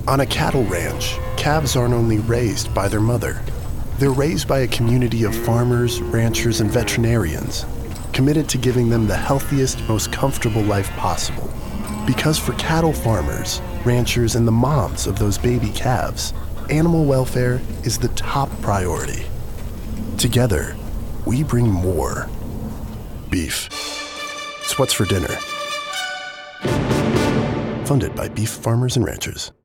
On a cattle ranch, calves aren't only raised by their mother. They're raised by a community of farmers, ranchers, and veterinarians, committed to giving them the healthiest, most comfortable life possible. Because for cattle farmers, ranchers, and the moms of those baby calves, animal welfare is the top priority. Together, we bring more beef. It's what's for dinner. Funded by beef farmers and ranchers.